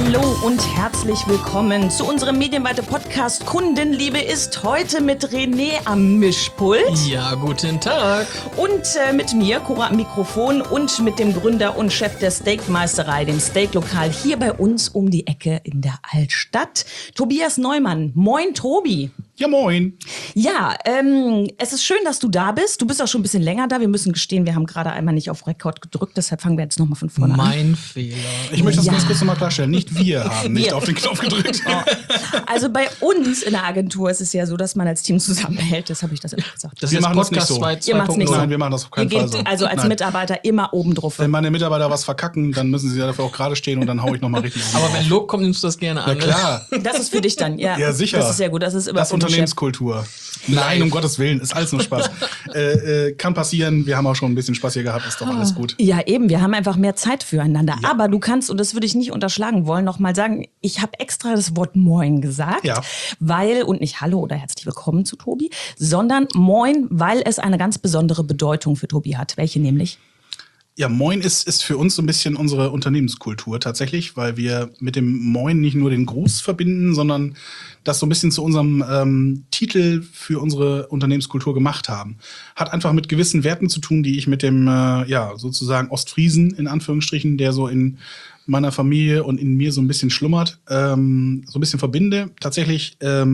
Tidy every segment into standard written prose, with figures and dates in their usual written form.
Hallo und herzlich willkommen zu unserem medienweite Podcast Kundenliebe ist heute mit René am Mischpult. Ja, guten Tag. Und mit mir, Cora am Mikrofon und mit dem Gründer und Chef der Steakmeisterei, dem Steaklokal hier bei uns um die Ecke in der Altstadt, Tobias Neumann. Moin, Tobi. Ja, moin. Ja, es ist schön, dass du da bist. Du bist auch schon ein bisschen länger da. Wir müssen gestehen, wir haben gerade einmal nicht auf Rekord gedrückt. Deshalb fangen wir jetzt nochmal von vorne an. Mein Fehler. Ich möchte das ganz kurz nochmal klarstellen. Nicht wir haben nicht auf den Knopf gedrückt. Oh. Also bei uns in der Agentur ist es ja so, dass man als Team zusammenhält. Das habe ich das immer gesagt. Das Wir ist machen das nicht Podcast so. 2.0. Ihr macht's nicht so. Nein, wir machen das auf keinen Ihr Fall geht so. also als Nein. Mitarbeiter immer oben drauf. Wenn meine Mitarbeiter was verkacken, dann müssen sie dafür auch gerade stehen und dann hau ich nochmal richtig um. Aber wenn Lob kommt, nimmst du das gerne an. Ja, klar. Das ist für dich dann, ja. Ja, sicher. Das ist sehr gut. Das ist immer Das für den Chef. Unternehmenskultur. Nein, um Gottes Willen, ist alles nur Spaß. Kann passieren, wir haben auch schon ein bisschen Spaß hier gehabt, ist doch alles gut. Ja, eben, wir haben einfach mehr Zeit füreinander. Ja. Aber du kannst, und das würde ich nicht unterschlagen wollen, noch mal sagen, ich habe extra das Wort Moin gesagt, Ja. weil, und nicht Hallo oder herzlich willkommen zu Tobi, sondern Moin, weil es eine ganz besondere Bedeutung für Tobi hat. Welche nämlich? Ja, Moin ist für uns so ein bisschen unsere Unternehmenskultur tatsächlich, weil wir mit dem Moin nicht nur den Gruß verbinden, sondern das so ein bisschen zu unserem Titel für unsere Unternehmenskultur gemacht haben. Hat einfach mit gewissen Werten zu tun, die ich mit dem, sozusagen Ostfriesen in Anführungsstrichen, der so in meiner Familie und in mir so ein bisschen schlummert, so ein bisschen verbinde. Tatsächlich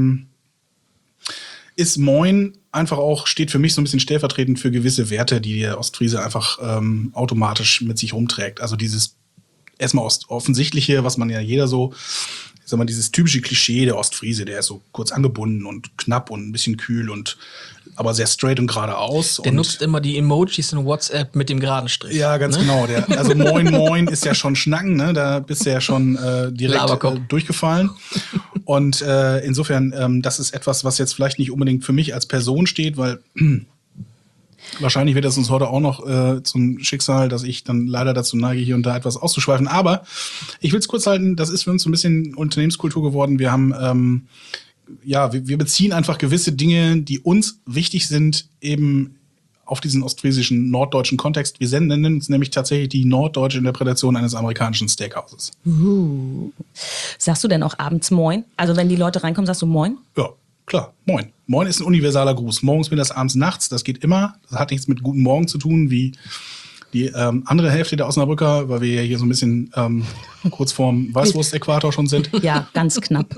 ist Moin einfach auch, steht für mich so ein bisschen stellvertretend für gewisse Werte, die der Ostfriese einfach automatisch mit sich rumträgt. Also dieses erstmal offensichtliche, was man ja jeder so, ich sag mal, dieses typische Klischee der Ostfriese, der ist so kurz angebunden und knapp und ein bisschen kühl und aber sehr straight und geradeaus. Der und nutzt immer die Emojis in WhatsApp mit dem geraden Strich. ja, ganz genau. Also Moin Moin ist ja schon Schnacken, ne? Da bist du ja schon direkt durchgefallen. Und insofern, das ist etwas, was jetzt vielleicht nicht unbedingt für mich als Person steht, weil wahrscheinlich wird das uns heute auch noch zum Schicksal, dass ich dann leider dazu neige, hier und da etwas auszuschweifen. Aber ich will es kurz halten, das ist für uns so ein bisschen Unternehmenskultur geworden. Wir haben wir beziehen einfach gewisse Dinge, die uns wichtig sind, eben auf diesen ostfriesischen, norddeutschen Kontext. Wir nennen uns nämlich tatsächlich die norddeutsche Interpretation eines amerikanischen Steakhouses. Sagst du denn auch abends Moin? Also wenn die Leute reinkommen, sagst du Moin? Ja, klar, Moin. Moin ist ein universaler Gruß. Morgens, mittags, abends, nachts, das geht immer. Das hat nichts mit Guten Morgen zu tun, wie die andere Hälfte der Osnabrücker, weil wir ja hier so ein bisschen kurz vorm Weißwurst-Äquator schon sind. Ja, ganz knapp.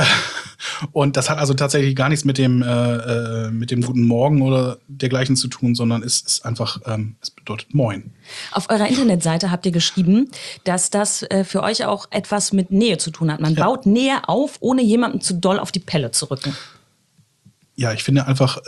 Und das hat also tatsächlich gar nichts mit dem Guten Morgen oder dergleichen zu tun, sondern es ist einfach, es bedeutet Moin. Auf eurer Internetseite habt ihr geschrieben, dass das für euch auch etwas mit Nähe zu tun hat. Man baut Nähe auf, ohne jemandem zu doll auf die Pelle zu rücken. Ja, ich finde einfach,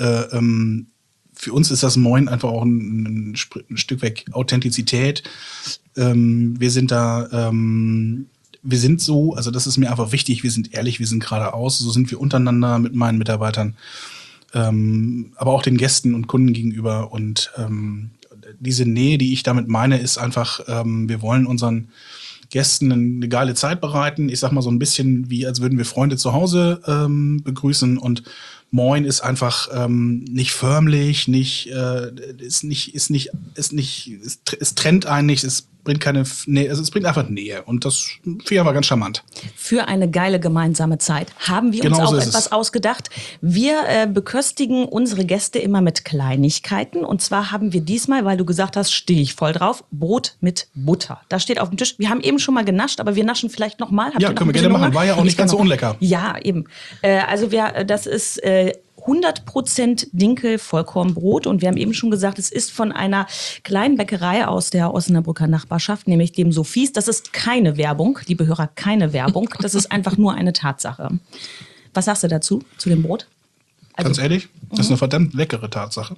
für uns ist das Moin einfach auch ein Stück weg Authentizität. Wir sind da, wir sind so, also das ist mir einfach wichtig, wir sind ehrlich, wir sind geradeaus, so sind wir untereinander mit meinen Mitarbeitern, aber auch den Gästen und Kunden gegenüber. Und diese Nähe, die ich damit meine, ist einfach, wir wollen unseren Gästen eine geile Zeit bereiten. Ich sag mal so ein bisschen wie, als würden wir Freunde zu Hause begrüßen. Und Moin ist einfach nicht förmlich, es trennt einen nicht, es bringt keine Nähe, also es bringt einfach Nähe. Und das finde ich aber ganz charmant. Für eine geile gemeinsame Zeit haben wir uns Genau auch so ist etwas es. ausgedacht. Wir beköstigen unsere Gäste immer mit Kleinigkeiten. Und zwar haben wir diesmal, weil du gesagt hast, stehe ich voll drauf, Brot mit Butter. Das steht auf dem Tisch. Wir haben eben schon mal genascht, aber wir naschen vielleicht noch mal. Ja, können wir gerne machen. War ja auch nicht ganz so unlecker. Ja, eben. Das ist 100% Dinkel Vollkornbrot und wir haben eben schon gesagt, es ist von einer kleinen Bäckerei aus der Osnabrücker Nachbarschaft, nämlich dem Sophies. Das ist keine Werbung, liebe Hörer, keine Werbung. Das ist einfach nur eine Tatsache. Was sagst du dazu, zu dem Brot? Also, Ganz ehrlich, das ist eine verdammt leckere Tatsache.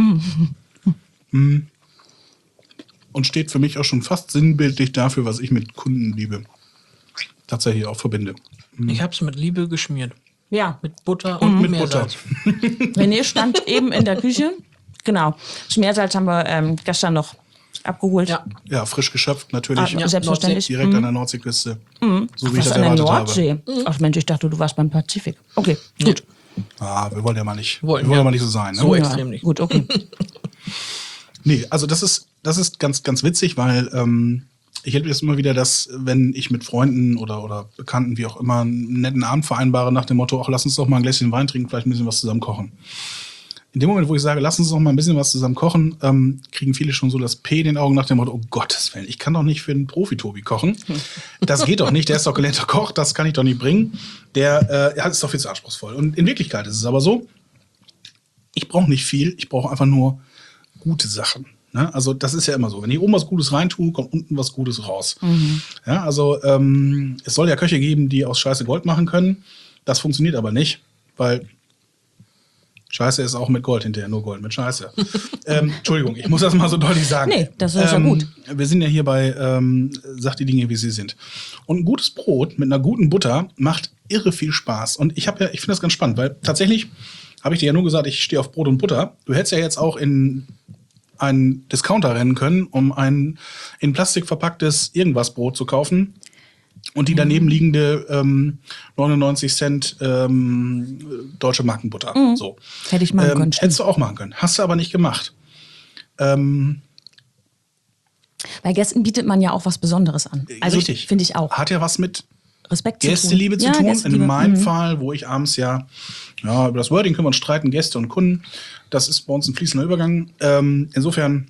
Und steht für mich auch schon fast sinnbildlich dafür, was ich mit Kundenliebe tatsächlich auch verbinde. Ich habe es mit Liebe geschmiert. Ja, Mit Butter Und und mit Meersalz. René stand eben in der Küche. Genau. Schmerzsalz haben wir gestern noch abgeholt. Ja. Ja, frisch geschöpft natürlich. Ja, selbstverständlich. Direkt an der Nordseeküste. So wie ich Was das an der erwartet Nordsee? habe. Ach Mensch, ich dachte, du warst beim Pazifik. Okay, gut. Wir wollen ja mal nicht, Wollen, wir wollen ja. ja mal nicht so sein. Ne? So extrem nicht. Gut, okay. Nee, also das ist ganz, ganz witzig, weil Ich erlebe das immer wieder, dass wenn ich mit Freunden oder Bekannten, wie auch immer, einen netten Abend vereinbare nach dem Motto, ach, lass uns doch mal ein Gläschen Wein trinken, vielleicht ein bisschen was zusammen kochen. In dem Moment, wo ich sage, lass uns doch mal ein bisschen was zusammen kochen, kriegen viele schon so das P in den Augen nach dem Motto, oh Gottes Willen, ich kann doch nicht für einen Profi-Tobi kochen. Das geht doch nicht, der ist doch gelernter Koch, das kann ich doch nicht bringen. Der ist doch viel zu anspruchsvoll. Und in Wirklichkeit ist es aber so, ich brauche nicht viel, ich brauche einfach nur gute Sachen. Ne? Also das ist ja immer so, wenn ich oben was Gutes reintue, kommt unten was Gutes raus. Ja, also es soll ja Köche geben, die aus Scheiße Gold machen können. Das funktioniert aber nicht, weil Scheiße ist auch mit Gold hinterher, nur Gold mit Scheiße. Entschuldigung, ich muss das mal so deutlich sagen. Nee, das ist ja gut. Wir sind ja hier bei Sag die Dinge, wie sie sind. Und ein gutes Brot mit einer guten Butter macht irre viel Spaß. Und ich finde das ganz spannend, weil tatsächlich habe ich dir ja nur gesagt, ich stehe auf Brot und Butter. Du hättest ja jetzt auch in einen Discounter rennen können, um ein in Plastik verpacktes Irgendwas-Brot zu kaufen. Und die daneben liegende 99 Cent deutsche Markenbutter. So. Hätte ich machen können. Hättest du auch machen können. Hast du aber nicht gemacht. Bei Gästen bietet man ja auch was Besonderes an. Also richtig. Finde ich auch. Hat ja was mit Respekt Gästeliebe zu tun. Gästeliebe. In meinem Fall, wo ich abends ja, über das Wording können wir uns streiten, Gäste und Kunden. Das ist bei uns ein fließender Übergang. Insofern,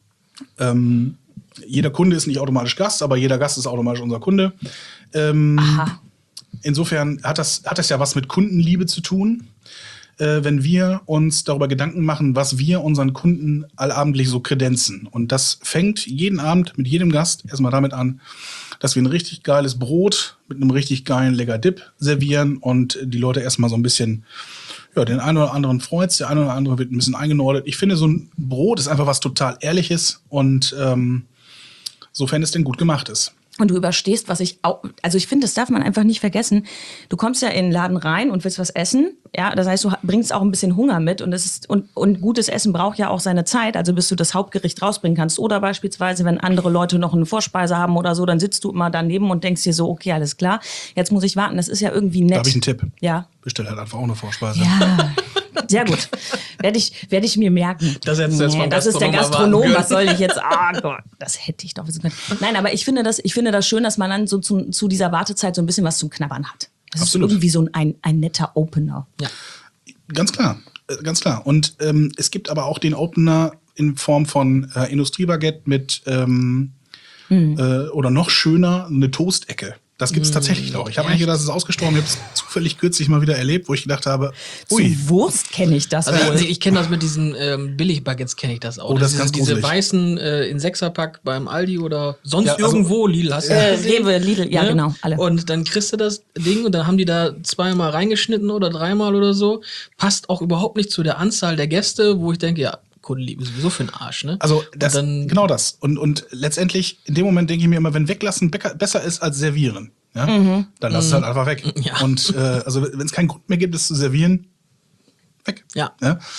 jeder Kunde ist nicht automatisch Gast, aber jeder Gast ist automatisch unser Kunde. Aha. Insofern hat das ja was mit Kundenliebe zu tun, wenn wir uns darüber Gedanken machen, was wir unseren Kunden allabendlich so kredenzen. Und das fängt jeden Abend mit jedem Gast erstmal damit an, dass wir ein richtig geiles Brot mit einem richtig geilen lecker Dip servieren und die Leute erstmal so ein bisschen, ja, den einen oder anderen freut's, der eine oder andere wird ein bisschen eingenordet. Ich finde, so ein Brot ist einfach was total Ehrliches und sofern es denn gut gemacht ist. Und du überstehst, was ich auch, also ich finde, das darf man einfach nicht vergessen. Du kommst ja in den Laden rein und willst was essen. Ja, das heißt, du bringst auch ein bisschen Hunger mit und gutes Essen braucht ja auch seine Zeit, also bis du das Hauptgericht rausbringen kannst. Oder beispielsweise, wenn andere Leute noch eine Vorspeise haben oder so, dann sitzt du immer daneben und denkst dir so, okay, alles klar, jetzt muss ich warten. Das ist ja irgendwie nett. Da habe ich einen Tipp. Ja. Bestell halt einfach auch eine Vorspeise. Ja, sehr gut. Werde ich mir merken. Das hättest du jetzt vom das ist der Gastronom Gastronom, erwarten was soll ich jetzt? Ah Gott, das hätte ich doch wissen können. Nein, aber ich finde das schön, dass man dann so zu dieser Wartezeit so ein bisschen was zum Knabbern hat. Das Absolut. ist irgendwie so ein netter Opener. Ja. Ganz klar, ganz klar. Und es gibt aber auch den Opener in Form von Industriebaguette mit oder noch schöner eine Toastecke. Das gibt es tatsächlich auch. Ich habe eigentlich gedacht, das ist ausgestorben. Ich habe es zufällig kürzlich mal wieder erlebt, wo ich gedacht habe, ui. Zu Wurst kenne ich das Also wohl. ich kenne das mit diesen Billig-Baguettes, kenne ich das auch. Oh, das ist ganz diese gruselig. weißen in Sechserpack beim Aldi oder sonst Ja, also- irgendwo, Lidl hast du das gesehen? Rewe, Lidl, ja, Ne? genau, alle. Und dann kriegst du das Ding und dann haben die da zweimal reingeschnitten oder dreimal oder so. Passt auch überhaupt nicht zu der Anzahl der Gäste, wo ich denke, ja, Kundenliebe ist sowieso für den Arsch, ne? Also das, dann- genau das. Und letztendlich, in dem Moment denke ich mir immer, wenn weglassen besser ist als servieren, ja, dann lass es halt einfach weg. Ja. Und also wenn es keinen Grund mehr gibt, es zu servieren, weg. Ja.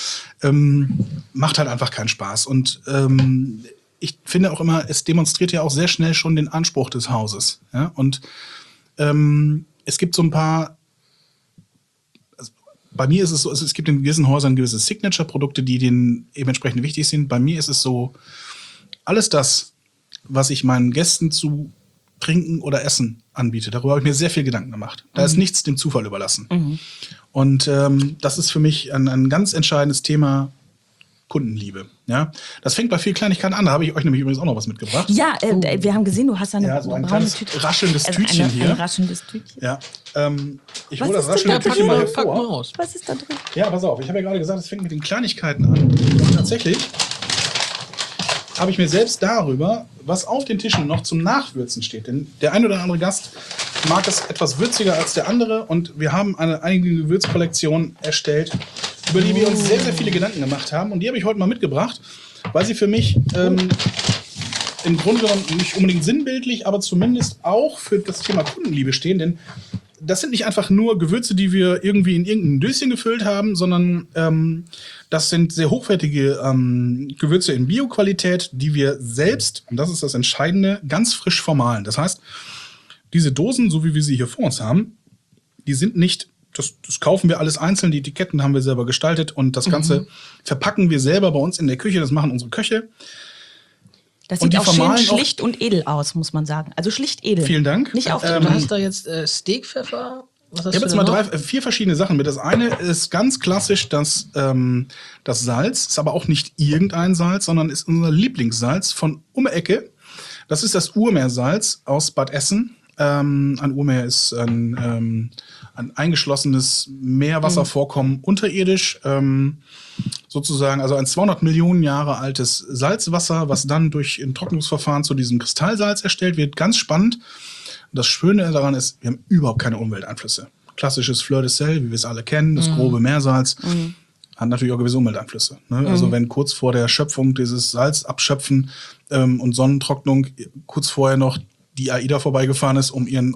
Macht halt einfach keinen Spaß. Und ich finde auch immer, es demonstriert ja auch sehr schnell schon den Anspruch des Hauses. Ja? Und es gibt so ein paar, also bei mir ist es so, also es gibt in gewissen Häusern gewisse Signature-Produkte, die denen eben entsprechend wichtig sind. Bei mir ist es so, alles das, was ich meinen Gästen zu trinken oder essen anbiete, darüber habe ich mir sehr viel Gedanken gemacht. Da ist nichts dem Zufall überlassen. Und das ist für mich ein ganz entscheidendes Thema, Kundenliebe. Ja? Das fängt bei vielen Kleinigkeiten an. Da habe ich euch nämlich übrigens auch noch was mitgebracht. Ja, wir haben gesehen, du hast eine Ja, so ein braune kleines Tüte. raschelndes Also Tütchen ein hier. raschelndes Tütchen. Ja, ich Was hole das ist denn da raschelnde Tütchen mal drin? Pack mal hervor. aus. Was ist da drin? Ja, pass auf, ich habe ja gerade gesagt, es fängt mit den Kleinigkeiten an. Und tatsächlich habe ich mir selbst darüber, was auf den Tischen noch zum Nachwürzen steht. Denn der ein oder andere Gast mag es etwas würziger als der andere. Und wir haben eine eigene Gewürzkollektion erstellt, über die wir uns sehr, sehr viele Gedanken gemacht haben. Und die habe ich heute mal mitgebracht, weil sie für mich im Grunde genommen nicht unbedingt sinnbildlich, aber zumindest auch für das Thema Kundenliebe stehen. Denn das sind nicht einfach nur Gewürze, die wir irgendwie in irgendein Döschen gefüllt haben, sondern das sind sehr hochwertige Gewürze in Bioqualität, die wir selbst, und das ist das Entscheidende, ganz frisch vermahlen. Das heißt, diese Dosen, so wie wir sie hier vor uns haben, die sind nicht, das kaufen wir alles einzeln, die Etiketten haben wir selber gestaltet und das Ganze verpacken wir selber bei uns in der Küche, das machen unsere Köche. Das Und sieht die auch schön vermahlen auch- schlicht und edel aus, muss man sagen. Also schlicht edel. Vielen Dank. Nicht Du aufdringlich. hast da jetzt Steakpfeffer. Was hast Ich habe du jetzt da mal noch? 4 verschiedene Sachen mit. Das eine ist ganz klassisch das Salz. Ist aber auch nicht irgendein Salz, sondern ist unser Lieblingssalz von um die Ecke. Das ist das Urmeersalz aus Bad Essen. Ein Urmeer ist ein eingeschlossenes Meerwasservorkommen unterirdisch. Sozusagen, also ein 200 Millionen Jahre altes Salzwasser, was dann durch ein Trocknungsverfahren zu diesem Kristallsalz erstellt wird. Ganz spannend. Und das Schöne daran ist, wir haben überhaupt keine Umwelteinflüsse. Klassisches Fleur de Sel, wie wir es alle kennen, das grobe Meersalz, hat natürlich auch gewisse Umwelteinflüsse. Ne? Also wenn kurz vor der Schöpfung dieses Salz abschöpfen und Sonnentrocknung kurz vorher noch die AIDA vorbeigefahren ist, um ihren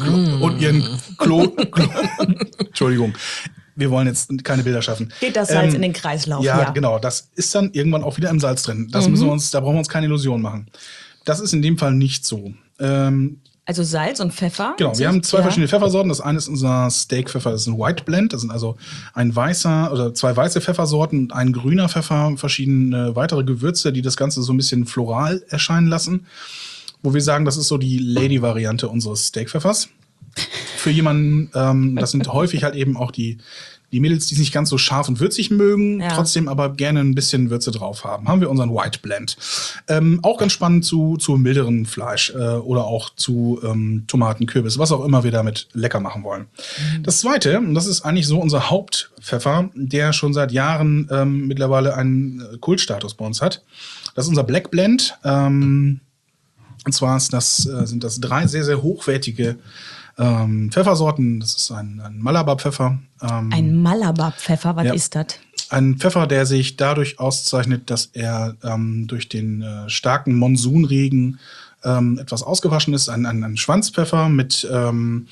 Klo Entschuldigung. Wir wollen jetzt keine Bilder schaffen. Geht das Salz in den Kreislauf? Ja, genau. Das ist dann irgendwann auch wieder im Salz drin. Da brauchen wir uns keine Illusion machen. Das ist in dem Fall nicht so. Also Salz und Pfeffer? Genau, wir haben 2 verschiedene Pfeffersorten. Das eine ist unser Steakpfeffer, das ist ein White Blend. Das sind also ein weißer oder 2 weiße Pfeffersorten und ein grüner Pfeffer, verschiedene weitere Gewürze, die das Ganze so ein bisschen floral erscheinen lassen. Wo wir sagen, das ist so die Lady-Variante unseres Steakpfeffers. Für jemanden, das sind häufig halt eben auch die Mädels, die es nicht ganz so scharf und würzig mögen, trotzdem aber gerne ein bisschen Würze drauf haben. Haben wir unseren White Blend. Auch ganz spannend zu milderen Fleisch oder auch zu Tomaten, Kürbis, was auch immer wir damit lecker machen wollen. Das Zweite, und das ist eigentlich so unser Hauptpfeffer, der schon seit Jahren mittlerweile einen Kultstatus bei uns hat. Das ist unser Black Blend. Und zwar sind das 3 sehr, sehr hochwertige Pfeffersorten. Das ist ein Malabar-Pfeffer. Ein Malabar-Pfeffer, was ist das? Ein Pfeffer, der sich dadurch auszeichnet, dass er durch den starken Monsunregen etwas ausgewaschen ist. Ein Schwanzpfeffer mit einem,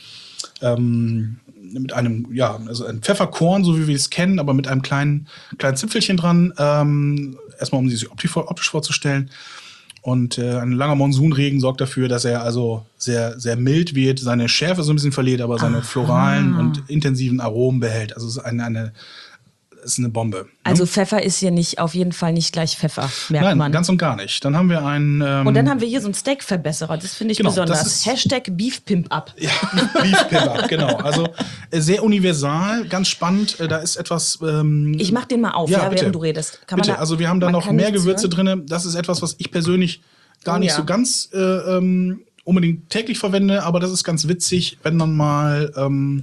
also ein Pfefferkorn, so wie wir es kennen, aber mit einem kleinen Zipfelchen dran. Erstmal, um sich optisch vorzustellen. Und ein langer Monsunregen sorgt dafür, dass er also sehr, sehr mild wird, seine Schärfe so ein bisschen verliert, aber seine floralen und intensiven Aromen behält. Also es ist eine Bombe. Also Pfeffer ist hier auf jeden Fall nicht gleich Pfeffer, merkt Nein, man. ganz und gar nicht. Dann haben wir einen... und dann haben wir hier so einen Steak-Verbesserer, das finde ich Genau, besonders. das ist- Hashtag BeefPimpUp. Ja, Beef Pepper, genau. Also sehr universal, ganz spannend. Da ist etwas... Ich mach den mal auf, Ja, bitte. während du redest. Kann Bitte, man da, also wir haben da man noch kann mehr nichts Gewürze hören? drin. Das ist etwas, was ich persönlich gar Oh, nicht ja. so ganz unbedingt täglich verwende, aber das ist ganz witzig, wenn man mal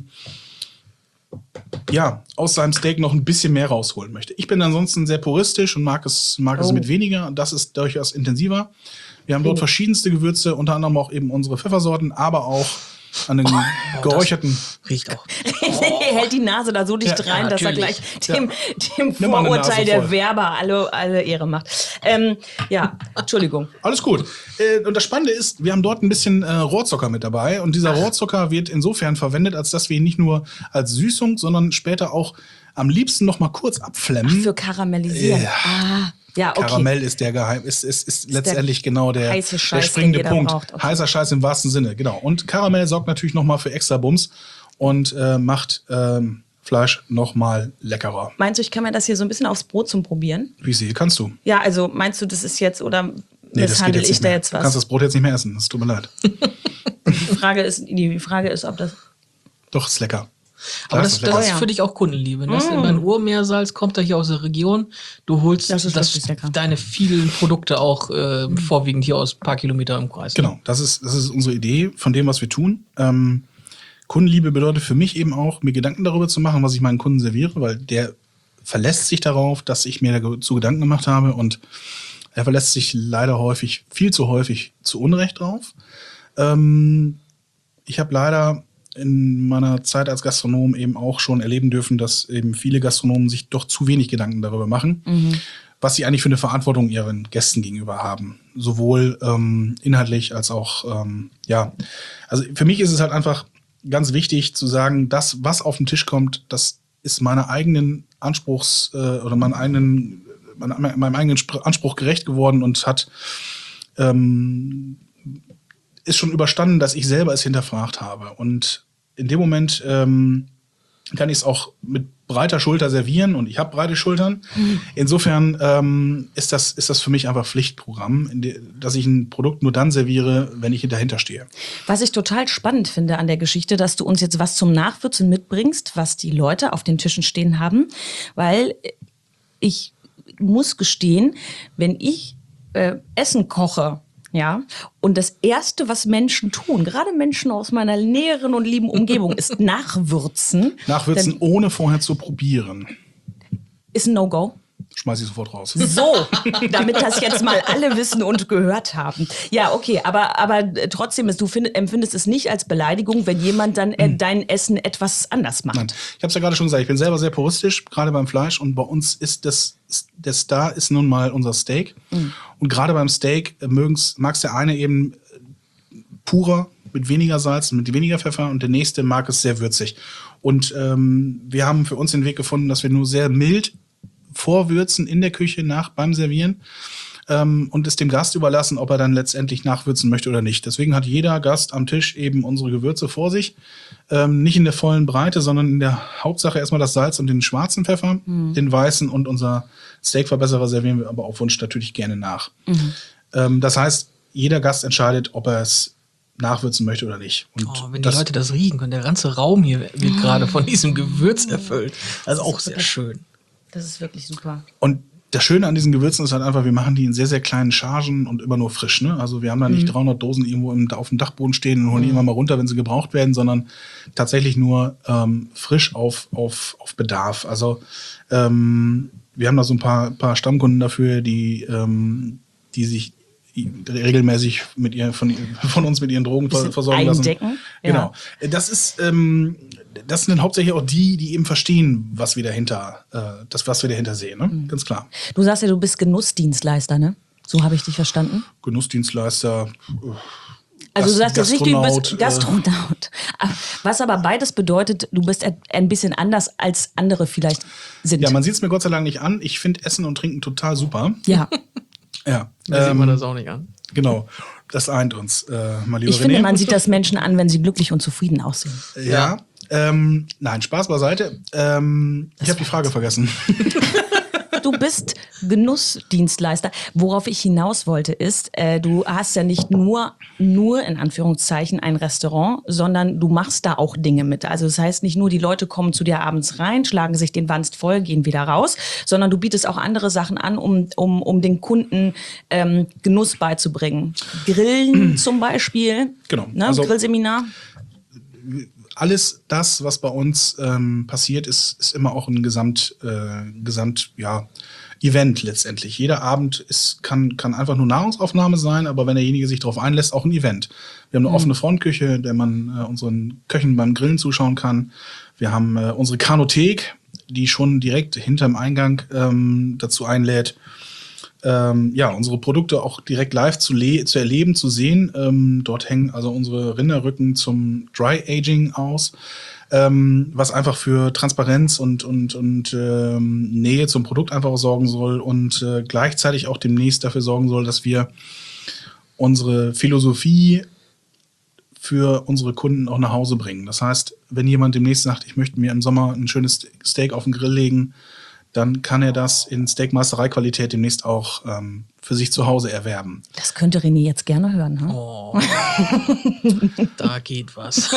aus seinem Steak noch ein bisschen mehr rausholen möchte. Ich bin ansonsten sehr puristisch und mag es mit weniger. Das ist durchaus intensiver. Wir haben dort verschiedenste Gewürze, unter anderem auch eben unsere Pfeffersorten, aber auch an den geräucherten... Riecht auch. Hält die Nase da so dicht Ja, rein, dass er natürlich. gleich dem Nimm mal eine Nase Vorurteil der voll. Werber alle Ehre macht. Entschuldigung. Alles gut. Und das Spannende ist, wir haben dort ein bisschen Rohrzucker mit dabei. Und dieser Rohrzucker wird insofern verwendet, als dass wir ihn nicht nur als Süßung, sondern später auch am liebsten noch mal kurz abflemmen. Für Karamellisieren. Ja, okay. Karamell ist der ist letztendlich genau der heiße Scheiß, der springende den jeder Punkt. braucht. Okay. Heißer Scheiß im wahrsten Sinne, genau. Und Karamell sorgt natürlich noch mal für extra Bums und macht Fleisch noch mal leckerer. Meinst du, ich kann mir das hier so ein bisschen aufs Brot zum Probieren? Wie ich sehe, kannst du. Ja, also meinst du, das ist jetzt oder Nee, das geht misshandle ich nicht da mehr. jetzt Du kannst was? das Brot jetzt nicht mehr essen. Das tut mir leid. Die Frage ist, ob das. Doch, ist lecker. Aber Klar, das ist lecker. ist für dich auch Kundenliebe. Das mein Urmeersalz kommt da hier aus der Region. Du holst Das ist wirklich lecker. deine vielen Produkte auch vorwiegend hier aus ein paar Kilometer im Kreis. Genau, das ist unsere Idee von dem, was wir tun. Kundenliebe bedeutet für mich eben auch, mir Gedanken darüber zu machen, was ich meinen Kunden serviere, weil der verlässt sich darauf, dass ich mir dazu Gedanken gemacht habe und er verlässt sich leider viel zu häufig zu Unrecht drauf. Ich habe leider in meiner Zeit als Gastronom eben auch schon erleben dürfen, dass eben viele Gastronomen sich doch zu wenig Gedanken darüber machen, was sie eigentlich für eine Verantwortung ihren Gästen gegenüber haben. Sowohl inhaltlich als auch, Also für mich ist es halt einfach ganz wichtig zu sagen, das, was auf den Tisch kommt, das ist meiner eigenen meinem eigenen Anspruch gerecht geworden und ist schon überstanden, dass ich selber es hinterfragt habe. Und in dem Moment kann ich es auch mit breiter Schulter servieren und ich habe breite Schultern. Insofern ist das für mich einfach Pflichtprogramm, dass ich ein Produkt nur dann serviere, wenn ich dahinter stehe. Was ich total spannend finde an der Geschichte, dass du uns jetzt was zum Nachwürzen mitbringst, was die Leute auf den Tischen stehen haben, weil ich muss gestehen, wenn ich Essen koche, ja, und das Erste, was Menschen tun, gerade Menschen aus meiner näheren und lieben Umgebung, ist nachwürzen. Nachwürzen, ohne vorher zu probieren. Ist ein No-Go. Schmeiß ich sofort raus. So, damit das jetzt mal alle wissen und gehört haben. Ja, okay, aber trotzdem, du empfindest es nicht als Beleidigung, wenn jemand dann dein Essen etwas anders macht. Nein. Ich habe es ja gerade schon gesagt, ich bin selber sehr puristisch, gerade beim Fleisch. Und bei uns ist der Star ist nun mal unser Steak. Und gerade beim Steak mag's der eine eben purer, mit weniger Salz, mit weniger Pfeffer, und der nächste mag es sehr würzig. Und wir haben für uns den Weg gefunden, dass wir nur sehr mild vorwürzen in der Küche beim Servieren und es dem Gast überlassen, ob er dann letztendlich nachwürzen möchte oder nicht. Deswegen hat jeder Gast am Tisch eben unsere Gewürze vor sich. Nicht in der vollen Breite, sondern in der Hauptsache erstmal das Salz und den schwarzen Pfeffer, den weißen, und unser Steakverbesserer servieren wir aber auf Wunsch natürlich gerne nach. Das heißt, jeder Gast entscheidet, ob er es nachwürzen möchte oder nicht. Und wenn die Leute das riechen können, der ganze Raum hier wird gerade von diesem Gewürz erfüllt. Also auch sehr schön. Das ist wirklich super. Und das Schöne an diesen Gewürzen ist halt einfach, wir machen die in sehr, sehr kleinen Chargen und immer nur frisch. Ne? Also wir haben da nicht 300 Dosen irgendwo auf dem Dachboden stehen und holen die immer mal runter, wenn sie gebraucht werden, sondern tatsächlich nur frisch auf Bedarf. Also wir haben da so ein paar Stammkunden dafür, die sich regelmäßig von uns mit ihren Drogen versorgen lassen. Eindecken. Genau. Das sind hauptsächlich auch die eben verstehen, was wir dahinter sehen, ne? Ganz klar. Du sagst ja, du bist Genussdienstleister, ne? So habe ich dich verstanden. Genussdienstleister. Also du sagst jetzt nicht, du bist Gastronaut. Gastronaut. Was aber beides bedeutet, du bist ein bisschen anders als andere vielleicht sind. Ja, man sieht es mir Gott sei Dank nicht an. Ich finde Essen und Trinken total super. Ja. Ja. Da sieht man das auch nicht an. Genau. Das eint uns, mal lieber Ich finde, René. man sieht das Menschen an, wenn sie glücklich und zufrieden aussehen. Ja. Nein, Spaß beiseite. Ich habe die Frage vergessen. Du bist Genussdienstleister. Worauf ich hinaus wollte ist, du hast ja nicht nur in Anführungszeichen ein Restaurant, sondern du machst da auch Dinge mit. Also das heißt nicht nur, die Leute kommen zu dir abends rein, schlagen sich den Wanst voll, gehen wieder raus, sondern du bietest auch andere Sachen an, um den Kunden Genuss beizubringen. Grillen zum Beispiel. Genau. Ne? Also Grillseminar. Alles das, was bei uns passiert, ist immer auch ein Event letztendlich. Jeder Abend kann einfach nur Nahrungsaufnahme sein, aber wenn derjenige sich darauf einlässt, auch ein Event. Wir haben eine offene Frontküche, in der man unseren Köchen beim Grillen zuschauen kann. Wir haben unsere Kanothek, die schon direkt hinterm Eingang dazu einlädt, unsere Produkte auch direkt live zu erleben, zu sehen. Dort hängen also unsere Rinderrücken zum Dry Aging aus, was einfach für Transparenz und Nähe zum Produkt einfach sorgen soll und gleichzeitig auch demnächst dafür sorgen soll, dass wir unsere Philosophie für unsere Kunden auch nach Hause bringen. Das heißt, wenn jemand demnächst sagt, ich möchte mir im Sommer ein schönes Steak auf den Grill legen, dann kann er das in Steakmeisterei-Qualität demnächst auch für sich zu Hause erwerben. Das könnte René jetzt gerne hören. Hm? Oh, da geht was.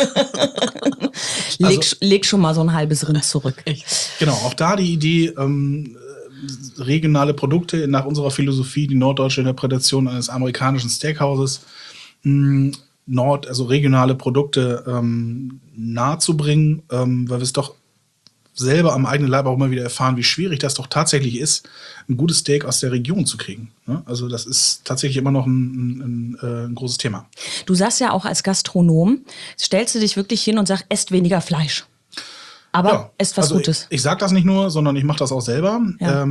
Leg schon mal so ein halbes Rind zurück. Genau, auch da die Idee, regionale Produkte nach unserer Philosophie, die norddeutsche Interpretation eines amerikanischen Steakhauses, also regionale Produkte nahezubringen, weil wir es doch selber am eigenen Leib auch immer wieder erfahren, wie schwierig das doch tatsächlich ist, ein gutes Steak aus der Region zu kriegen. Ne? Also das ist tatsächlich immer noch ein großes Thema. Du sagst ja auch als Gastronom, stellst du dich wirklich hin und sagst, esst weniger Fleisch. Aber esst was Gutes. Ich sage das nicht nur, sondern ich mache das auch selber. Ja.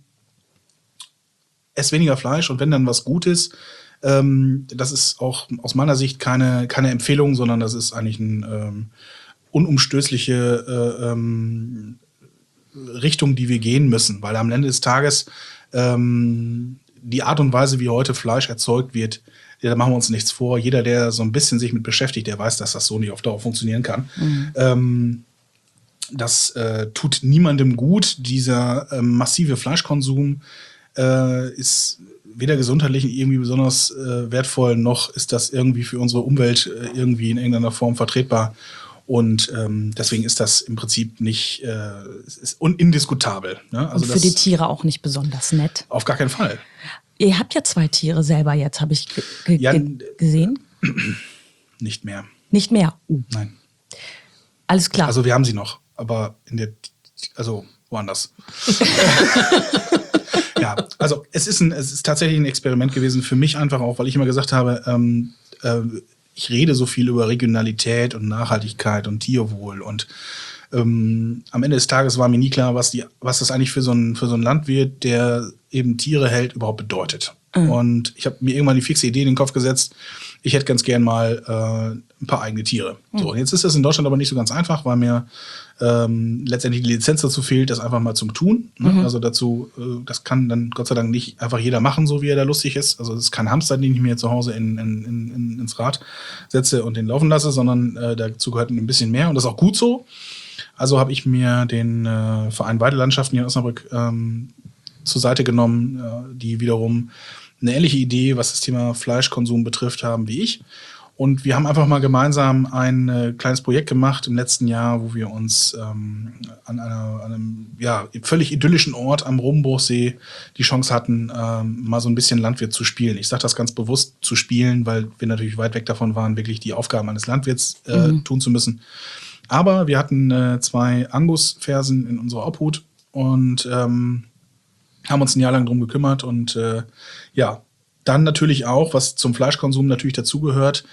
Esst weniger Fleisch und wenn dann was Gutes, das ist auch aus meiner Sicht keine Empfehlung, sondern das ist eigentlich ein unumstößliche Richtung, die wir gehen müssen. Weil am Ende des Tages die Art und Weise, wie heute Fleisch erzeugt wird, da machen wir uns nichts vor. Jeder, der so ein bisschen sich mit beschäftigt, der weiß, dass das so nicht auf Dauer funktionieren kann. Das tut niemandem gut. Dieser massive Fleischkonsum ist weder gesundheitlich irgendwie besonders wertvoll, noch ist das irgendwie für unsere Umwelt irgendwie in irgendeiner Form vertretbar. Und deswegen ist das im Prinzip nicht ist indiskutabel. Ne? Also und für die Tiere auch nicht besonders nett. Auf gar keinen Fall. Ihr habt ja 2 Tiere selber jetzt, habe ich gesehen. Nicht mehr. Nicht mehr? Nein. Alles klar. Also wir haben sie noch, aber woanders. Ja, also es ist tatsächlich ein Experiment gewesen für mich einfach auch, weil ich immer gesagt habe, ich rede so viel über Regionalität und Nachhaltigkeit und Tierwohl und am Ende des Tages war mir nie klar, was das eigentlich für so ein Landwirt, der eben Tiere hält, überhaupt bedeutet. Und ich habe mir irgendwann die fixe Idee in den Kopf gesetzt, ich hätte ganz gern mal ein paar eigene Tiere. So, und jetzt ist das in Deutschland aber nicht so ganz einfach, weil mir letztendlich die Lizenz dazu fehlt, das einfach mal zum Tun. Ne? Also dazu, das kann dann Gott sei Dank nicht einfach jeder machen, so wie er da lustig ist. Also das ist kein Hamster, den ich mir zu Hause ins Rad setze und den laufen lasse, sondern dazu gehört ein bisschen mehr und das ist auch gut so. Also habe ich mir den Verein Weidelandschaften hier in Osnabrück zur Seite genommen, die wiederum eine ähnliche Idee, was das Thema Fleischkonsum betrifft, haben wie ich. Und wir haben einfach mal gemeinsam ein kleines Projekt gemacht im letzten Jahr, wo wir uns an einem völlig idyllischen Ort am Robenbruchsee die Chance hatten, mal so ein bisschen Landwirt zu spielen. Ich sage das ganz bewusst zu spielen, weil wir natürlich weit weg davon waren, wirklich die Aufgaben eines Landwirts tun zu müssen. Aber wir hatten 2 Angus-Fersen in unserer Obhut und haben uns ein Jahr lang drum gekümmert und dann natürlich auch, was zum Fleischkonsum natürlich dazugehört,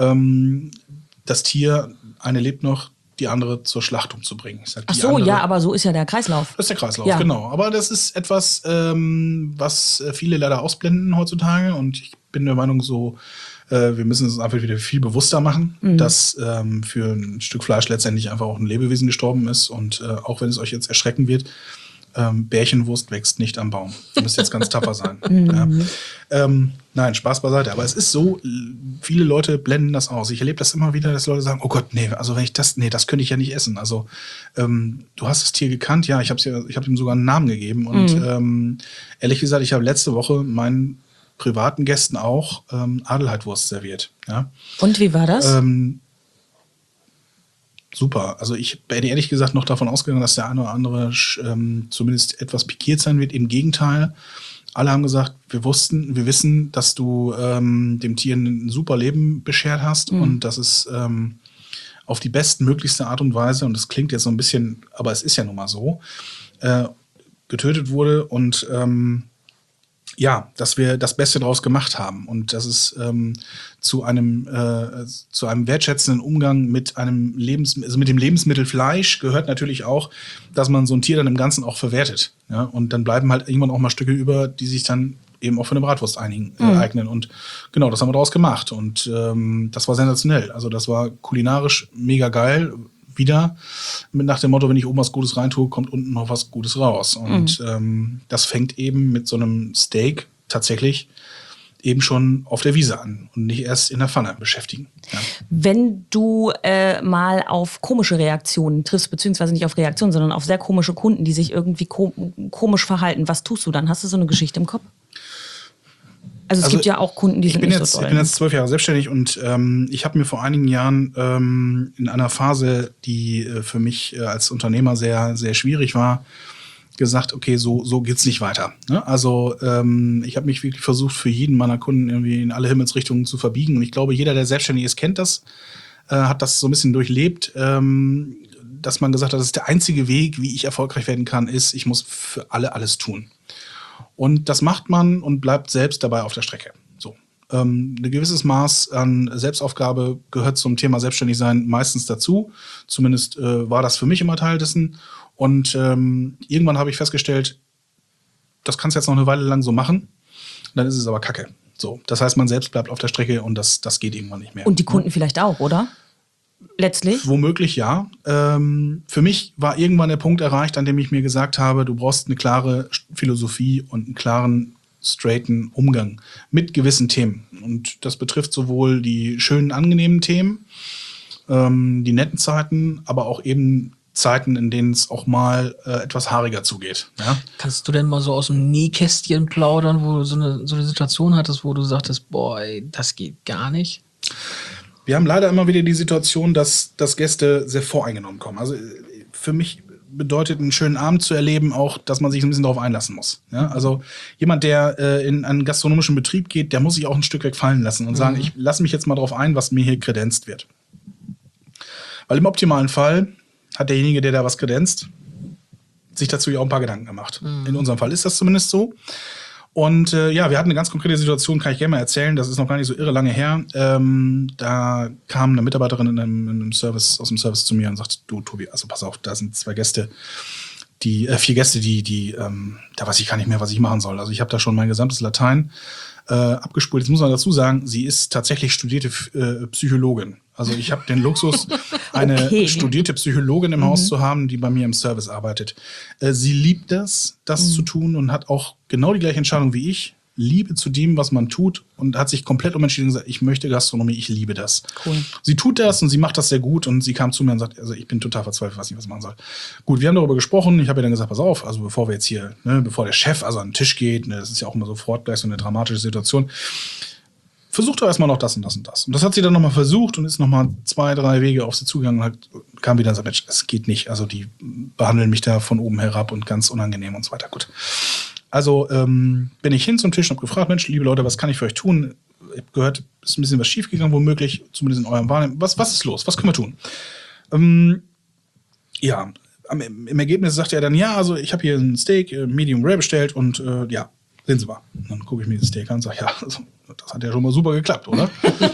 das Tier, eine lebt noch, die andere zur Schlachtung zu bringen. Ach so, ja, aber so ist ja der Kreislauf. Das ist der Kreislauf, genau. Aber das ist etwas, was viele leider ausblenden heutzutage und ich bin der Meinung so, wir müssen es einfach wieder viel bewusster machen, dass für ein Stück Fleisch letztendlich einfach auch ein Lebewesen gestorben ist und auch wenn es euch jetzt erschrecken wird, Bärchenwurst wächst nicht am Baum. Ihr müsst jetzt ganz tapfer sein. Nein, Spaß beiseite. Aber es ist so, viele Leute blenden das aus. Ich erlebe das immer wieder, dass Leute sagen, oh Gott, nee, also wenn ich das könnte ich ja nicht essen. Also du hast das Tier gekannt, ja, ich habe ihm sogar einen Namen gegeben. Und ehrlich gesagt, ich habe letzte Woche meinen privaten Gästen auch Adelheidwurst serviert. Ja? Und wie war das? Super. Also ich bin ehrlich gesagt noch davon ausgegangen, dass der eine oder andere zumindest etwas pikiert sein wird. Im Gegenteil, alle haben gesagt, wir wissen, dass du dem Tier ein super Leben beschert hast und dass es auf die bestmöglichste Art und Weise, und das klingt jetzt so ein bisschen, aber es ist ja nun mal so, getötet wurde und dass wir das Beste draus gemacht haben und dass es zu einem wertschätzenden Umgang mit einem mit dem Lebensmittel Fleisch gehört natürlich auch, dass man so ein Tier dann im Ganzen auch verwertet. Ja? Und dann bleiben halt irgendwann auch mal Stücke über, die sich dann eben auch für eine Bratwurst eignen. Und genau, das haben wir daraus gemacht. Und das war sensationell. Also das war kulinarisch mega geil. Wieder nach dem Motto, wenn ich oben was Gutes reintue, kommt unten noch was Gutes raus. Und das fängt eben mit so einem Steak tatsächlich eben schon auf der Wiese an und nicht erst in der Pfanne beschäftigen. Ja. Wenn du mal auf komische Reaktionen triffst, beziehungsweise nicht auf Reaktionen, sondern auf sehr komische Kunden, die sich irgendwie komisch verhalten, was tust du dann? Hast du so eine Geschichte im Kopf? Also es gibt ja auch Kunden, die sind nicht so toll. Ich bin jetzt 12 Jahre selbstständig und ich habe mir vor einigen Jahren in einer Phase, die für mich als Unternehmer sehr, sehr schwierig war, gesagt, okay, so geht's nicht weiter. Ne? Also ich habe mich wirklich versucht, für jeden meiner Kunden irgendwie in alle Himmelsrichtungen zu verbiegen und ich glaube, jeder, der selbstständig ist, kennt das, hat das so ein bisschen durchlebt, dass man gesagt hat, das ist der einzige Weg, wie ich erfolgreich werden kann, ist, ich muss für alle alles tun. Und das macht man und bleibt selbst dabei auf der Strecke. So. Ein gewisses Maß an Selbstaufgabe gehört zum Thema Selbstständigsein meistens dazu. Zumindest war das für mich immer Teil dessen. Und irgendwann habe ich festgestellt, das kannst du jetzt noch eine Weile lang so machen. Dann ist es aber Kacke. So. Das heißt, man selbst bleibt auf der Strecke und das geht irgendwann nicht mehr. Und die Kunden vielleicht auch, oder? Letztlich? Womöglich ja. Für mich war irgendwann der Punkt erreicht, an dem ich mir gesagt habe, du brauchst eine klare Philosophie und einen klaren, straighten Umgang mit gewissen Themen. Und das betrifft sowohl die schönen, angenehmen Themen, die netten Zeiten, aber auch eben Zeiten, in denen es auch mal etwas haariger zugeht. Ja? Kannst du denn mal so aus dem Nähkästchen plaudern, wo du so eine Situation hattest, wo du sagtest, boah, ey, das geht gar nicht? Wir haben leider immer wieder die Situation, dass Gäste sehr voreingenommen kommen. Also für mich bedeutet, einen schönen Abend zu erleben, auch, dass man sich ein bisschen darauf einlassen muss. Ja? Also jemand, der in einen gastronomischen Betrieb geht, der muss sich auch ein Stück weg fallen lassen und sagen, ich lasse mich jetzt mal darauf ein, was mir hier kredenzt wird. Weil im optimalen Fall hat derjenige, der da was kredenzt, sich dazu ja auch ein paar Gedanken gemacht. In unserem Fall ist das zumindest so. Und wir hatten eine ganz konkrete Situation, kann ich gerne mal erzählen, das ist noch gar nicht so irre lange her. Da kam eine Mitarbeiterin in einem Service, aus dem Service zu mir und sagte, du Tobi, also pass auf, da sind 4 Gäste, die da weiß ich gar nicht mehr, was ich machen soll. Also ich habe da schon mein gesamtes Latein abgespult. Jetzt muss man dazu sagen, sie ist tatsächlich studierte Psychologin. Also ich habe den Luxus, eine studierte Psychologin im Haus zu haben, die bei mir im Service arbeitet. Sie liebt das zu tun und hat auch genau die gleiche Entscheidung wie ich. Liebe zu dem, was man tut und hat sich komplett umentschieden und gesagt, ich möchte Gastronomie, ich liebe das. Cool. Sie tut das und sie macht das sehr gut und sie kam zu mir und sagt, also ich bin total verzweifelt, weiß nicht, was ich machen soll. Gut, wir haben darüber gesprochen, ich habe ihr dann gesagt, pass auf, also bevor wir jetzt hier, bevor der Chef also an den Tisch geht, das ist ja auch immer sofort gleich so eine dramatische Situation, versucht doch erstmal noch das und das und das. Und das hat sie dann nochmal versucht und ist nochmal 2, 3 Wege auf sie zugegangen und kam wieder und sagt, Mensch, es geht nicht, also die behandeln mich da von oben herab und ganz unangenehm und so weiter. Gut. Also bin ich hin zum Tisch und habe gefragt, Mensch, liebe Leute, was kann ich für euch tun? Ich habe gehört, es ist ein bisschen was schiefgegangen, womöglich, zumindest in eurem Wahrnehmen. Was ist los? Was können wir tun? Im Ergebnis sagte er dann, ja, also ich habe hier ein Steak, Medium Rare bestellt und sehen Sie mal. Und dann gucke ich mir das Steak an und sage, ja, also, das hat ja schon mal super geklappt, oder?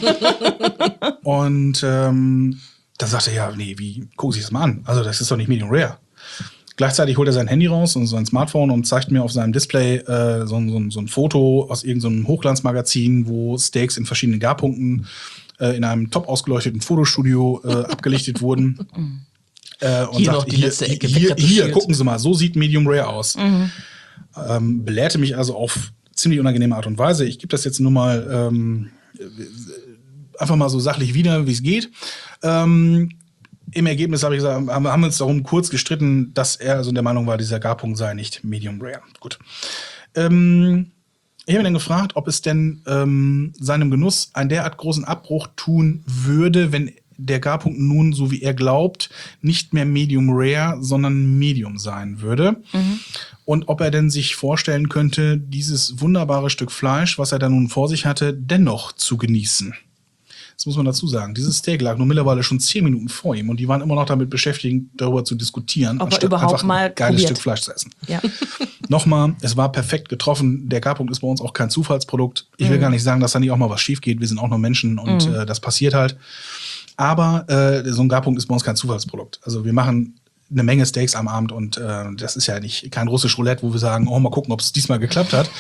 Und dann sagte er, ja, nee, wie gucken Sie sich das mal an? Also das ist doch nicht Medium Rare. Gleichzeitig holt er sein Handy raus und sein Smartphone und zeigt mir auf seinem Display so ein Foto aus irgendeinem Hochglanzmagazin, wo Steaks in verschiedenen Garpunkten in einem top ausgeleuchteten Fotostudio abgelichtet wurden. Und hier sagt, noch die letzte Ecke hier, gucken Sie mal, so sieht Medium Rare aus. Belehrte mich also auf ziemlich unangenehme Art und Weise. Ich gebe das jetzt nur mal einfach mal so sachlich wieder, wie es geht. Im Ergebnis habe ich gesagt, haben wir uns darum kurz gestritten, dass er also der Meinung war, dieser Garpunkt sei nicht Medium Rare. Gut. Ich habe ihn dann gefragt, ob es denn seinem Genuss einen derart großen Abbruch tun würde, wenn der Garpunkt nun, so wie er glaubt, nicht mehr Medium Rare, sondern Medium sein würde. Und ob er denn sich vorstellen könnte, dieses wunderbare Stück Fleisch, was er da nun vor sich hatte, dennoch zu genießen. Das muss man dazu sagen. Dieses Steak lag nur mittlerweile schon 10 Minuten vor ihm und die waren immer noch damit beschäftigt, darüber zu diskutieren, anstatt einfach ein geiles Stück Fleisch zu essen. Ja. Nochmal, es war perfekt getroffen. Der Garpunkt ist bei uns auch kein Zufallsprodukt. Ich will gar nicht sagen, dass da nicht auch mal was schief geht. Wir sind auch nur Menschen und das passiert halt. Aber so ein Garpunkt ist bei uns kein Zufallsprodukt. Also wir machen eine Menge Steaks am Abend und das ist ja kein russisch Roulette, wo wir sagen, oh, mal gucken, ob es diesmal geklappt hat.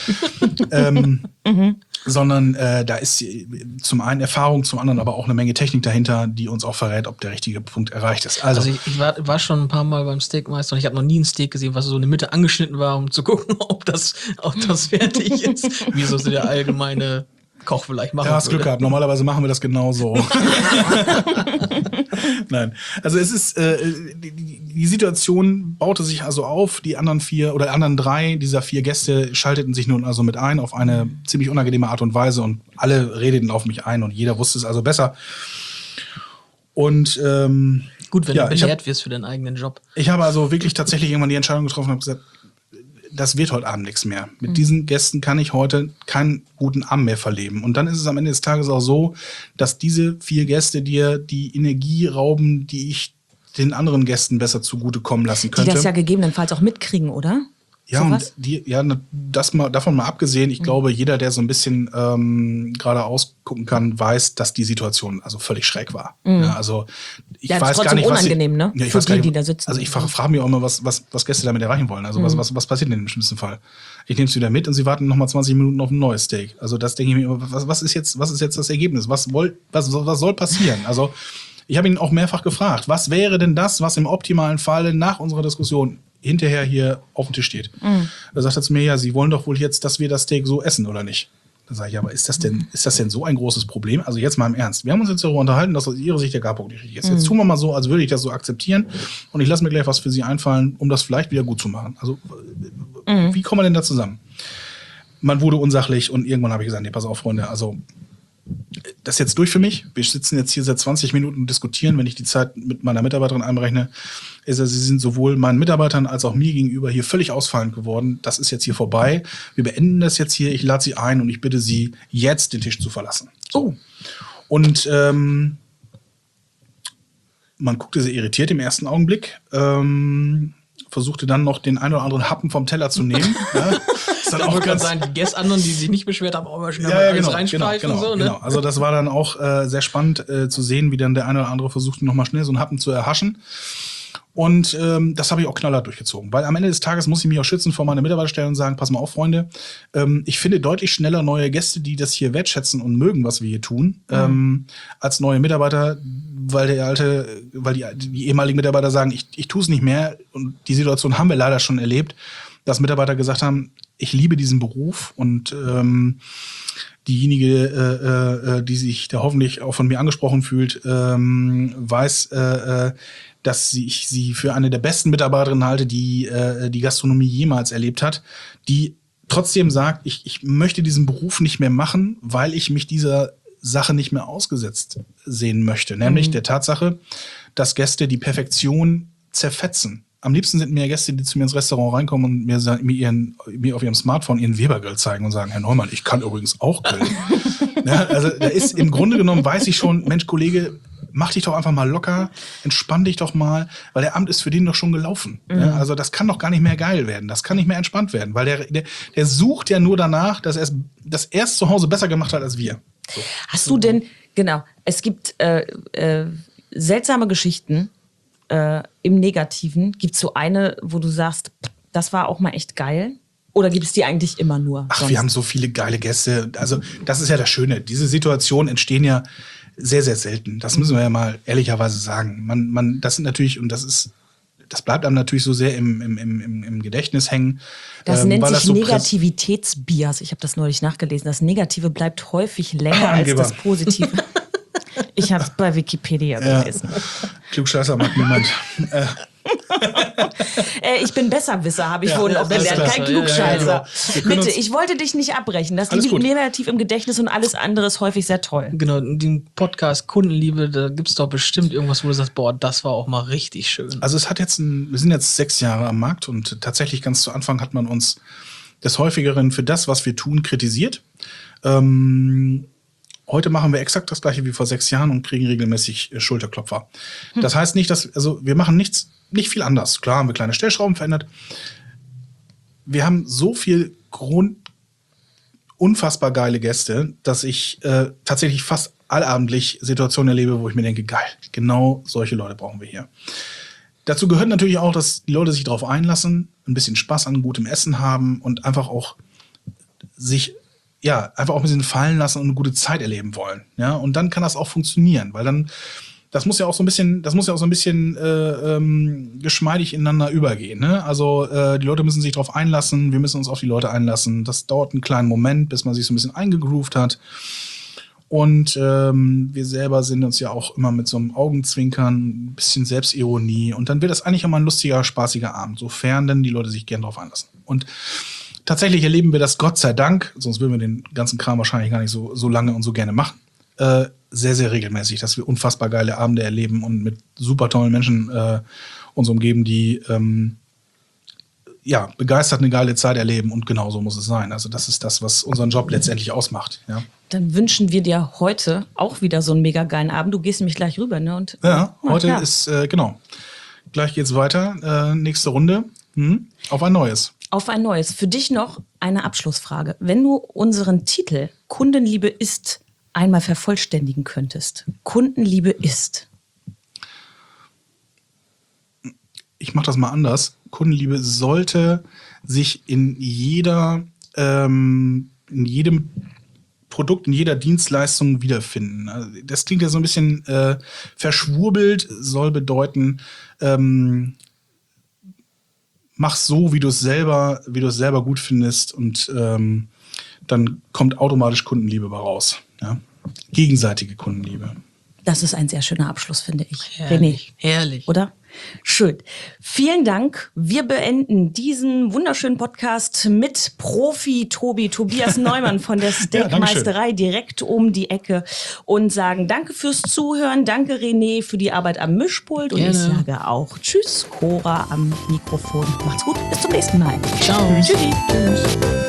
Sondern da ist zum einen Erfahrung, zum anderen aber auch eine Menge Technik dahinter, die uns auch verrät, ob der richtige Punkt erreicht ist. Also ich war schon ein paar Mal beim Steakmeister und ich habe noch nie ein Steak gesehen, was so in der Mitte angeschnitten war, um zu gucken, ob das fertig ist. Wie so der allgemeine Koch vielleicht machen würde. Ja, hast Glück gehabt. Normalerweise machen wir das genauso. Nein. Also es ist, die Situation baute sich also auf. Die anderen 4 oder anderen 3 dieser 4 Gäste schalteten sich nun also mit ein auf eine ziemlich unangenehme Art und Weise und alle redeten auf mich ein und jeder wusste es also besser. Und gut, wenn du belehrt wirst für deinen eigenen Job. Ich habe also wirklich tatsächlich irgendwann die Entscheidung getroffen und habe gesagt, das wird heute Abend nichts mehr. Mit diesen Gästen kann ich heute keinen guten Abend mehr verleben. Und dann ist es am Ende des Tages auch so, dass diese 4 Gäste dir die Energie rauben, die ich den anderen Gästen besser zugutekommen lassen könnte. Die das ja gegebenenfalls auch mitkriegen, oder? Ja, sowas? und davon mal abgesehen, ich glaube, jeder, der so ein bisschen geradeaus gucken kann, weiß, dass die Situation also völlig schräg war. Ja, also ich weiß gar nicht, unangenehm, ne? Ja, ich für weiß gar nicht, die da sitzen. Also ich frage mich auch immer, was Gäste damit erreichen wollen. Also was passiert denn im schlimmsten Fall? Ich nehme es wieder mit und sie warten nochmal 20 Minuten auf ein neues Steak. Also das denke ich mir immer, was ist jetzt das Ergebnis? Was soll passieren? Also ich habe ihn auch mehrfach gefragt, was wäre denn das, was im optimalen Falle nach unserer Diskussion hinterher hier auf dem Tisch steht. Da sagt er zu mir, ja, Sie wollen doch wohl jetzt, dass wir das Steak so essen, oder nicht? Dann sage ich, aber ist das denn so ein großes Problem? Also jetzt mal im Ernst. Wir haben uns jetzt darüber unterhalten, dass aus Ihrer Sicht der Garpunkt nicht richtig ist. Jetzt tun wir mal so, als würde ich das so akzeptieren und ich lasse mir gleich was für Sie einfallen, um das vielleicht wieder gut zu machen. Also wie kommen wir denn da zusammen? Man wurde unsachlich und irgendwann habe ich gesagt, nee, pass auf, Freunde, also das ist jetzt durch für mich. Wir sitzen jetzt hier seit 20 Minuten und diskutieren. Wenn ich die Zeit mit meiner Mitarbeiterin einberechne, sie sind sowohl meinen Mitarbeitern als auch mir gegenüber hier völlig ausfallend geworden. Das ist jetzt hier vorbei. Wir beenden das jetzt hier. Ich lade Sie ein und ich bitte Sie, jetzt den Tisch zu verlassen. So. Und man guckte sehr irritiert im ersten Augenblick. Versuchte dann noch den einen oder anderen Happen vom Teller zu nehmen. Ja. Ist dann auch ganz sein, die anderen, die sich nicht beschwert haben, auch mal schnell alles reinstreichen und so. Ne? Genau. Also das war dann auch sehr spannend zu sehen, wie dann der eine oder andere versuchte, noch mal schnell so einen Happen zu erhaschen. Und das habe ich auch knallhart durchgezogen. Weil am Ende des Tages muss ich mich auch schützen vor meine Mitarbeiter stellen und sagen, pass mal auf, Freunde, ich finde deutlich schneller neue Gäste, die das hier wertschätzen und mögen, was wir hier tun, als neue Mitarbeiter, weil die ehemaligen Mitarbeiter sagen, ich tue es nicht mehr. Und die Situation haben wir leider schon erlebt, dass Mitarbeiter gesagt haben, ich liebe diesen Beruf und diejenige, die sich da hoffentlich auch von mir angesprochen fühlt, weiß, dass ich sie für eine der besten Mitarbeiterinnen halte, die die Gastronomie jemals erlebt hat, die trotzdem sagt, ich möchte diesen Beruf nicht mehr machen, weil ich mich dieser Sache nicht mehr ausgesetzt sehen möchte. Nämlich der Tatsache, dass Gäste die Perfektion zerfetzen. Am liebsten sind mir Gäste, die zu mir ins Restaurant reinkommen und mir auf ihrem Smartphone ihren Webergrill zeigen und sagen, Herr Neumann, ich kann übrigens auch grillen. Ja, also da ist im Grunde genommen, weiß ich schon, Mensch, Kollege, mach dich doch einfach mal locker, entspann dich doch mal, weil der Abend ist für den doch schon gelaufen. Ja, also das kann doch gar nicht mehr geil werden, das kann nicht mehr entspannt werden, weil der sucht ja nur danach, dass er es zu Hause besser gemacht hat als wir. So. Hast du denn, genau, es gibt seltsame Geschichten, im Negativen. Gibt es so eine, wo du sagst, das war auch mal echt geil? Oder gibt es die eigentlich immer nur? Ach, wir haben so viele geile Gäste. Also das ist ja das Schöne. Diese Situationen entstehen ja sehr, sehr selten. Das müssen wir ja mal ehrlicherweise sagen. Das sind natürlich, und das bleibt einem natürlich so sehr im Gedächtnis hängen. Das nennt sich so Negativitätsbias. Ich habe das neulich nachgelesen. Das Negative bleibt häufig länger als das Positive. Ich habe es bei Wikipedia gelesen. Klugscheißer mag niemand. Ich bin Besserwisser, habe ich vorhin auch gelernt. Kein Klugscheißer. Bitte, ich wollte dich nicht abbrechen. Das liegt negativ im Gedächtnis und alles andere ist häufig sehr toll. Genau, in dem Podcast Kundenliebe, da gibt es doch bestimmt irgendwas, wo du sagst, boah, das war auch mal richtig schön. Also wir sind jetzt 6 Jahre am Markt und tatsächlich ganz zu Anfang hat man uns des Häufigeren für das, was wir tun, kritisiert. Heute machen wir exakt das Gleiche wie vor 6 Jahren und kriegen regelmäßig Schulterklopfer. Das heißt nicht, wir machen nicht viel anders. Klar haben wir kleine Stellschrauben verändert. Wir haben so viel unfassbar geile Gäste, dass ich tatsächlich fast allabendlich Situationen erlebe, wo ich mir denke, geil, genau solche Leute brauchen wir hier. Dazu gehört natürlich auch, dass die Leute sich darauf einlassen, ein bisschen Spaß an gutem Essen haben und einfach auch einfach auch ein bisschen fallen lassen und eine gute Zeit erleben wollen. Ja, und dann kann das auch funktionieren, weil dann, das muss ja auch so ein bisschen geschmeidig ineinander übergehen. Ne? Also die Leute müssen sich darauf einlassen, wir müssen uns auf die Leute einlassen. Das dauert einen kleinen Moment, bis man sich so ein bisschen eingegroovt hat. Und wir selber sind uns ja auch immer mit so einem Augenzwinkern, ein bisschen Selbstironie. Und dann wird das eigentlich immer ein lustiger, spaßiger Abend, sofern denn die Leute sich gern darauf einlassen. Und tatsächlich erleben wir das, Gott sei Dank, sonst würden wir den ganzen Kram wahrscheinlich gar nicht so lange und so gerne machen, sehr, sehr regelmäßig, dass wir unfassbar geile Abende erleben und mit super tollen Menschen uns umgeben, die begeistert eine geile Zeit erleben und genau so muss es sein. Also das ist das, was unseren Job letztendlich ausmacht. Ja. Dann wünschen wir dir heute auch wieder so einen mega geilen Abend. Du gehst nämlich gleich rüber, ne? Und, heute ist, genau. Gleich geht's weiter. Nächste Runde. Auf ein neues. Auf ein neues. Für dich noch eine Abschlussfrage. Wenn du unseren Titel Kundenliebe ist einmal vervollständigen könntest. Kundenliebe ist. Ich mache das mal anders. Kundenliebe sollte sich in jedem Produkt, in jeder Dienstleistung wiederfinden. Also das klingt ja so ein bisschen verschwurbelt, soll bedeuten, mach so, wie du es selber gut findest und dann kommt automatisch Kundenliebe bei raus. Ja? Gegenseitige Kundenliebe. Das ist ein sehr schöner Abschluss, finde ich. Herrlich, René, herrlich. oder? Schön. Vielen Dank. Wir beenden diesen wunderschönen Podcast mit Profi Tobias Neumann von der Steakmeisterei direkt um die Ecke und sagen danke fürs Zuhören. Danke René für die Arbeit am Mischpult. Und Gerne. ich sage auch tschüss, Cora am Mikrofon. Macht's gut. Bis zum nächsten Mal. Ciao. Tschüssi. Tschüss.